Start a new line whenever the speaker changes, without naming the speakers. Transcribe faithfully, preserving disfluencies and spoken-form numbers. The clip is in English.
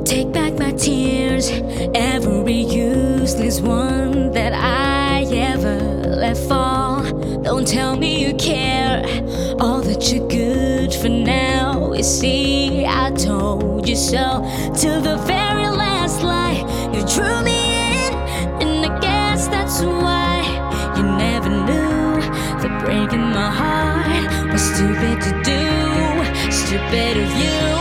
Take back my tears, every useless one that I ever let fall. Don't tell me you care, all that you're good for now. You see, I told you so. Till the very last lie, you drew me in, and I guess that's why you never knew that breaking my heart was stupid to do, stupid of you.